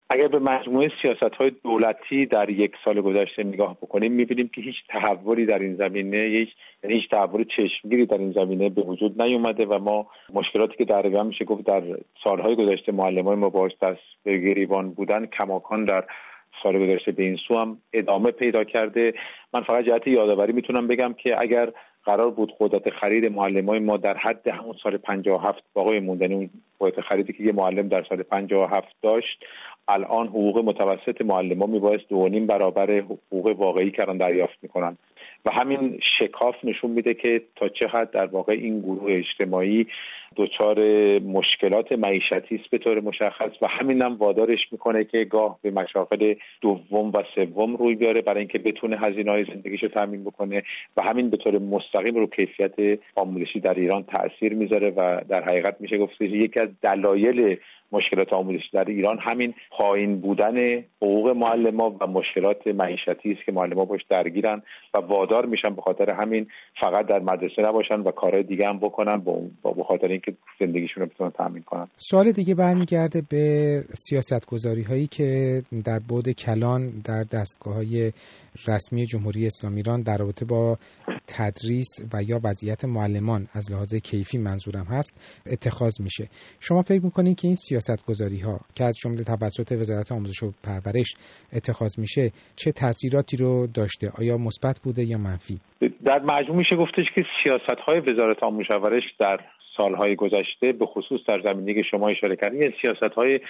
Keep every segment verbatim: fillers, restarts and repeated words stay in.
اگر به مجموعه سیاست‌های دولتی در یک سال گذشته نگاه بکنیم می‌بینیم که هیچ تحولی در این زمینه هیچ یعنی هیچ تحول چشمگیری در این زمینه به وجود نیومده و ما مشکلاتی که در واقع میشه گفت در سال‌های گذشته معلمان ما باهاش دست به گریبان بودن کماکان در سال گذشته به این سو هم ادامه پیدا کرده. من فقط جهت یادآوری میتونم بگم که اگر قرار بود قدرت خرید معلمای ما در حد همون سال پنجاه و هفت باقی موندن، اون قدرت خریدی که یه معلم در سال پنجاه و هفت داشت، الان حقوق متوسط معلم‌ها میبایست دو و نیم برابر حقوق واقعی که الان دریافت میکنن و همین شکاف نشون میده که تا چه حد در واقع این گروه اجتماعی دچار مشکلات معیشتی است به طور مشخص و همین هم وادارش میکنه که گاه به مشاغل دوم و سوم روی بیاره برای اینکه بتونه هزینه‌های زندگیشو تامین بکنه و همین به طور مستقیم رو کیفیت آموزشی در ایران تأثیر میذاره و در حقیقت میشه گفت که یکی از دلایل مشکلات آموزشی در ایران همین پایین بودن حقوق معلمان و مشکلات معیشتی است که معلمان باش درگیرن و وادار میشن به خاطر همین فقط در مدرسه نباشن و کارهای دیگه هم بکنن با به خاطر اینکه زندگیشون رو بتونن تامین کنن. سوال دیگه برمیگرده به سیاست‌گذاری هایی که در بعد کلان در دستگاه‌های رسمی جمهوری اسلامی ایران در رابطه با تدریس و یا وضعیت معلمان از لحاظ کیفی منظورم هست اتخاذ میشه. شما فکر میکنین که این سیاست‌گذاری‌ها که از جمله توسط وزارت آموزش و پرورش اتخاذ میشه چه تأثیراتی رو داشته؟ آیا مثبت بوده یا منفی؟ در مجموع میشه گفتش که سیاست‌های وزارت آموزش و پرورش در سالهای گذشته به خصوص در زمینه‌ای که شما اشاره کردید سیاست‌های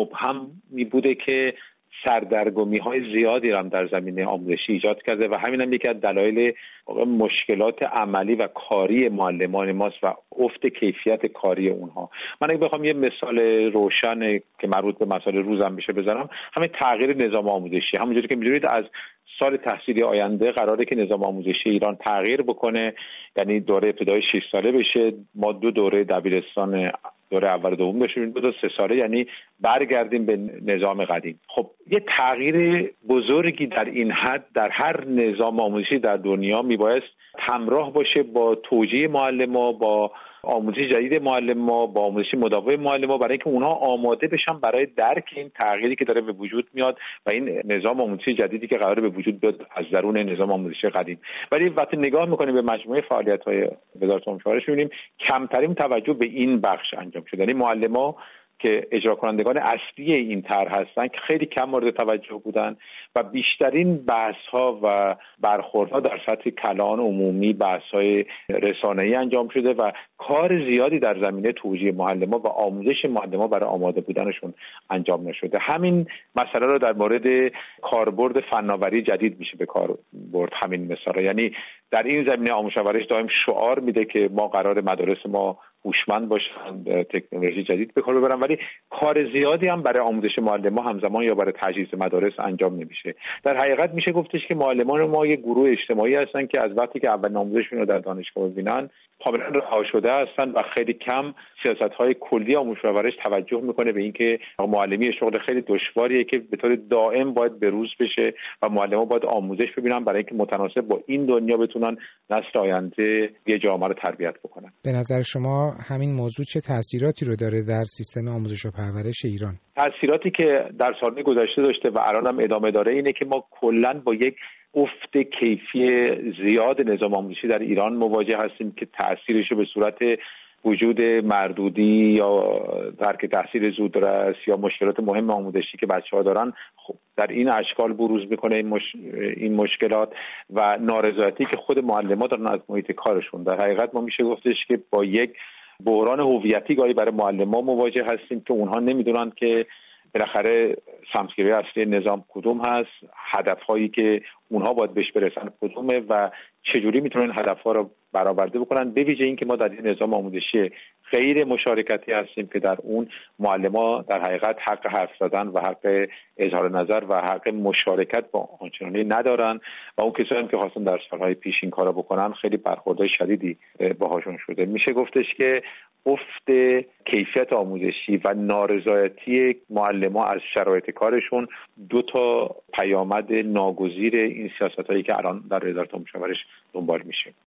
مبهمی بوده که سردرگمی‌های زیادی هم در زمینه آموزشی ایجاد کرده و همین هم یکی از دلایل مشکلات عملی و کاری معلمان ماست و افت کیفیت کاری اونها. من اگه بخوام یه مثال روشن که مربوط به مسائل روزم بشه بزنم، همین تغییر نظام آموزشی. همونجوری که می‌دونید از سال تحصیلی آینده قراره که نظام آموزشی ایران تغییر بکنه، یعنی دوره ابتدایی شش ساله بشه، ما دو دوره دبیرستان دوره اول و دوم داشتیم، دو تا سه ساله، یعنی برگردیم به نظام قدیم. خب یه تغییر بزرگی در این حد در هر نظام آموزشی در دنیا میبایست همراه باشه با توجیه معلم‌ها، با آموزش جدید معلم‌ها، با آموزش مداوم معلم‌ها، برای اینکه اونها آماده بشن برای درک این تغییری که داره به وجود میاد و این نظام آموزشی جدیدی که قراره به وجود بیاد از درون نظام آموزشی قدیم. ولی وقتی نگاه می‌کنیم به مجموعه فعالیت‌های وزارت آموزش و پرورش می‌بینیم کمترین توجه به این بخش انجام شده. یعنی معلم‌ها که اجرا کنندگان اصلی این طرح هستن که خیلی کم مورد توجه بودن و بیشترین بحث‌ها و برخوردها در سطح کلان عمومی، بحث‌های رسانه‌ای انجام شده و کار زیادی در زمینه توجیه معلم‌ها و آموزش معلم‌ها برای آماده بودنشون انجام نشده. همین مسئله رو در مورد کاربرد فناوری جدید میشه به کار برد. همین مثلا یعنی در این زمینه آموزش و پرورش دائم شعار میده که ما قرار مدارس ما هوشمند باشن، تکنولوژی جدید به کار ببرن، ولی کار زیادی هم برای آموزش معلم‌ها همزمان یا برای تجهیز مدارس انجام نمیشه. در حقیقت میشه گفتش که معلمان ما یک گروه اجتماعی هستن که از وقتی که اول آموزششون رو در دانشگاه ببینن کاملا رها شده هستن و خیلی کم سیاست‌های کلی آموزش و پرورش توجه میکنه به اینکه معلمی شغل خیلی دشواریه که به طور دائم باید بروز بشه و معلم‌ها باید آموزش ببینن برای اینکه متناسب با این دنیا بتونن نسل آینده یه جامعه رو تربیت بکنن. به نظر شما همین موضوع چه تأثیراتی رو داره در سیستم آموزش و پرورش ایران؟ تأثیراتی که در سال‌های گذشته داشته و الان هم ادامه داره اینه که ما کلاً با یک افت کیفی زیاد نظام آموزشی در ایران مواجه هستیم که تأثیرش رو به صورت وجود مردودی یا ترک تحصیل زودرس یا مشکلات مهم آموزشی که بچه‌ها دارن خب در این اشکال بروز میکنه این, مش... این مشکلات و نارضایتی که خود معلم‌ها دارن از محیط کارشون. در حقیقت ما میشه گفتش که با یک بحران هویتی گاهی برای معلم‌ها مواجه هستیم که اونها نمیدونن که بالاخره سمت‌گیری اصلی نظام کدوم هست، هدف‌هایی که اونها باید بهش برسن کدومه و چجوری میتونن هدف‌ها رو برآورده بکنن. به ویژه این که ما در این نظام آموزشی غیر مشارکتی هستیم که در اون معلم‌ها در حقیقت حق حرف زدن و حق اظهار نظر و حق مشارکت با آنچنانی ندارن و اون کسایی که خواستن در سالهای پیش این کارا بکنن خیلی برخوردهای شدیدی باهاشون شده. میشه گفتش که افت کیفیت آموزشی و نارضایتی معلم‌ها از شرایط کارشون دو تا پیامد ناگزیر این سیاستایی که الان در وزارت آموزش و پرورش دنبال میشه.